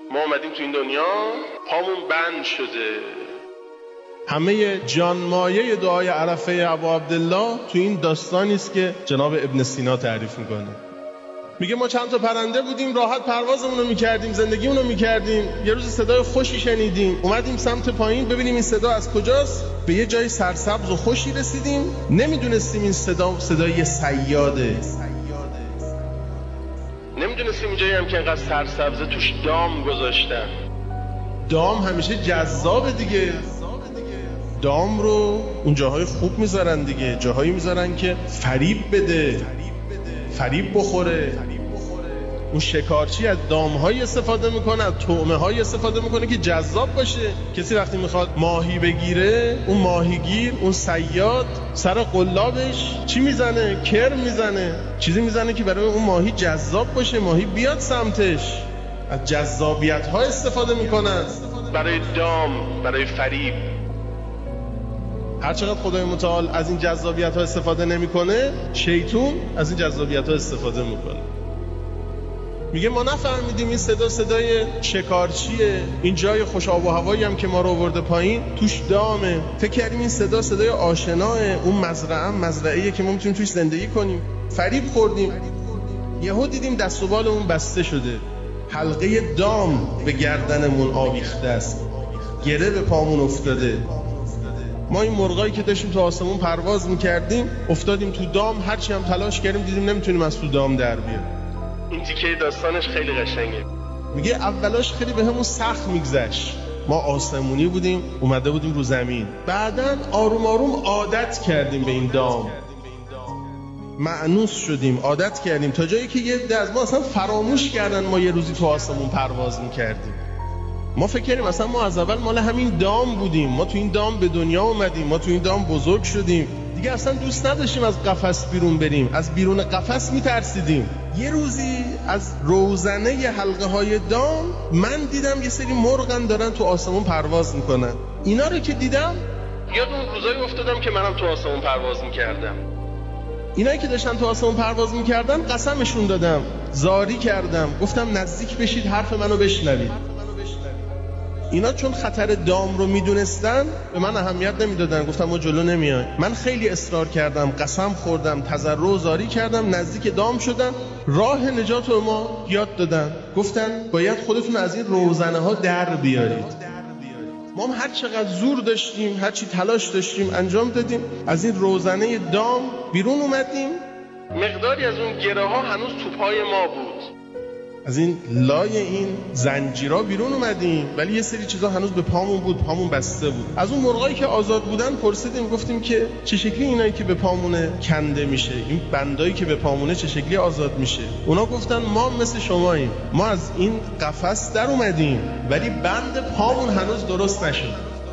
ما اومدیم تو این دنیا پامون بند شده. همه جانمایه دعای عرفه ابو عبدالله تو این داستانی است که جناب ابن سینا تعریف میکنه. میگه ما چند تا پرنده بودیم، راحت پروازمون رو میکردیم، زندگیمون رو میکردیم. یه روز صدای خوشی شنیدیم، اومدیم سمت پایین ببینیم این صدا از کجاست. به یه جای سرسبز و خوشی رسیدیم، نمیدونستیم این صدای صیاده. نمیدونستیم اینجایی هم که انقدر سرسبزه توش دام گذاشتن. دام همیشه جذابه دیگه. دام رو اون جاهای خوب میذارن دیگه، جاهایی میذارن که فریب بده، فریب بخوره. اون شکارچی از دام‌های استفاده میکنه، از طعمه‌های استفاده میکنه که جذاب باشه. کسی وقتی میخواد ماهی بگیره، اون ماهیگیر، اون صیاد سر قلابش چی میزنه؟ کرم میزنه، چیزی میزنه که برای اون ماهی جذاب باشه، ماهی بیاد سمتش. از جذابیت‌ها استفاده میکنن برای دام، برای فریب. هر چقدر خدای متعال از این جذابیت‌ها استفاده نمیکنه، شیطان از این جذابیت‌ها استفاده میکنه. میگه ما نفهمیدیم این صدای شکارچیه، این جای خوش آب و هوایی هم که ما رو آورده پایین توش دامه. فکر کردیم این صدای آشناه، اون مزرعه‌ایه که ما میتونیم توش زندگی کنیم. فریب خوردیم. یهو دیدیم دست و بالمون بسته شده، حلقه دام به گردنمون آویخته است، گره به پامون افتاده. ما این مرغایی که داشتیم تو آسمون پرواز میکردیم افتادیم تو دام. هرچی هم تلاش کردیم دیدیم نمیتونیم از تو دام در بیاریم. این تیکه داستانش خیلی قشنگه. میگه اولاش خیلی بهمون سخت میگذشت. ما آسمونی بودیم، اومده بودیم رو زمین. بعدن آروم آروم عادت کردیم به این دام، مأنوس شدیم، عادت کردیم، تا جایی که یه عده از ما اصلا فراموش کردن ما یه روزی تو آسمون پرواز میکردیم. ما فکر کردیم اصلا ما از اول مال همین دام بودیم، ما تو این دام به دنیا اومدیم، ما تو این دام بزرگ شدیم. دیگه اصلا دوست نداشتیم از قفس بیرون بریم، از بیرون قفس میترسیدیم. یه روزی از روزنه حلقه های دام من دیدم یه سری مرغن دارن تو آسمون پرواز میکنن. اینا رو که دیدم یاد اون روزایی افتادم که منم تو آسمون پرواز میکردم. اینایی که داشتن تو آسمون پرواز میکردن قسمشون دادم، زاری کردم، گفتم نزدیک بشید حرف منو بشنوید. اینا چون خطر دام رو میدونستن به من اهمیت نمیدادن، گفتم ما جلو نمیای. من خیلی اصرار کردم، قسم خوردم، تضرع و زاری کردم، نزدیک دام شدن. راه نجات رو ما یاد دادن، گفتن باید خودتون از این روزنه ها در بیارید. ما هم هر چقدر زور داشتیم، هر چی تلاش داشتیم انجام دادیم، از این روزنه دام بیرون اومدیم. مقداری از اون گره ها هنوز تو پای ما بود، از این لای این زنجیرها بیرون اومدیم، ولی یه سری چیزا هنوز به پامون بود، پامون بسته بود. از اون مرغایی که آزاد بودن پرسیدیم، گفتیم که چه شکلی اینایی که به پامونه کنده میشه، این بندایی که به پامونه چه شکلی آزاد میشه؟ اونا گفتن ما مثل شماییم، ما از این قفس در اومدیم ولی بند پامون هنوز درست نشد.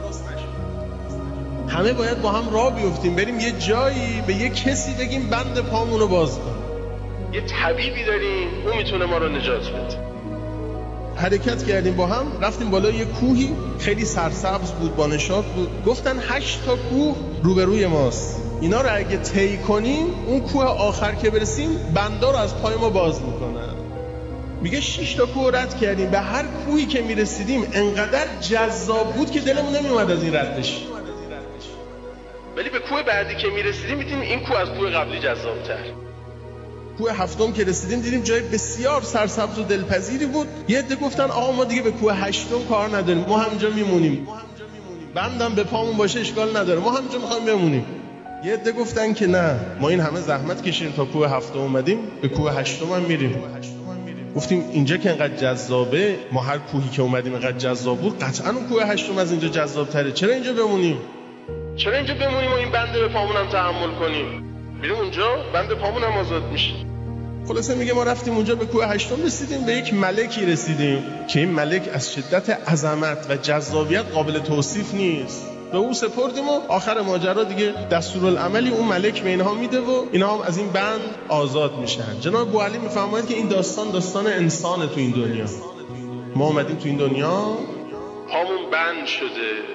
همه باید با هم راه بیفتیم، بریم یه جایی به یه کسی بگیم بند پامونو باز کن. یه طبیبی داریم اون میتونه ما رو نجات بده. حرکت کردیم با هم، رفتیم بالای یه کوهی خیلی سرسبز بود، با نشاط بود. گفتن 8 تا کوه روبروی ماست، اینا رو اگه طی کنیم اون کوه آخر که برسیم بندا رو از پای ما باز میکنن. میگه 6 تا کوه رد کردیم، به هر کوهی که میرسیدیم انقدر جذاب بود که دلمون نمیومد از این ردش. ولی به کوه بعدی که میرسیدیم میدیم این کوه از کوه قبلی جذاب‌تر. کوه هفتم که رسیدیم دیدیم جای بسیار سرسبز و دلپذیری بود. یه عده گفتن آقا ما دیگه به کوه هشتم کار نداریم، ما همینجا میمونیم، بندم به پامون باشه اشکال نداره، ما همینجا میخوایم بمونیم. یه عده گفتن که نه، ما این همه زحمت کشیدیم تا کوه هفتم اومدیم، به کوه هشتم هم میریم. گفتیم اینجا که انقدر جذابه، ما هر کوهی که اومدیم انقدر جذاب بود، قطعا اون کوه هشتم از اینجا جذاب‌تره، چرا اینجا بمونیم؟ چرا اینجا بمونیم و این بنده به پامون هم تحمل کنیم؟ بریم اونجا بند پامون هم آزاد میشه. خلاصه میگه ما رفتیم اونجا، به کوه هشتم رسیدیم، به یک ملکی رسیدیم که این ملک از شدت عظمت و جذابیت قابل توصیف نیست. به او سپردیم و آخر ماجرا دیگه دستورالعملی اون ملک به اینها میده و اینا هم از این بند آزاد میشن. جناب بوعلی میفرماید که این داستان انسانه تو این دنیا. ما اومدیم تو این دنیا پامون بند شده،